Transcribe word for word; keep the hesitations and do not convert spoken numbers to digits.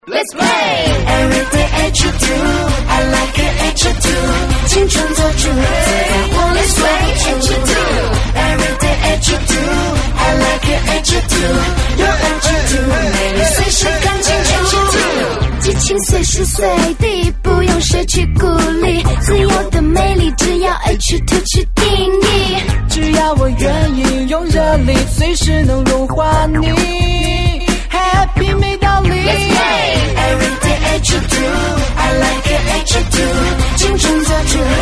Let's play Everyday H two I like it H two 青春做主自在活力随 H two Everyday H two I like it H two 有 H two 美丽随时感情 H two 激情随时随地不用谁去鼓励自由的美丽只要 H two 去定义只要我愿意用热力随时能融化你 Happy 没道理 Let's play Everyday H two I like it H two 青春做主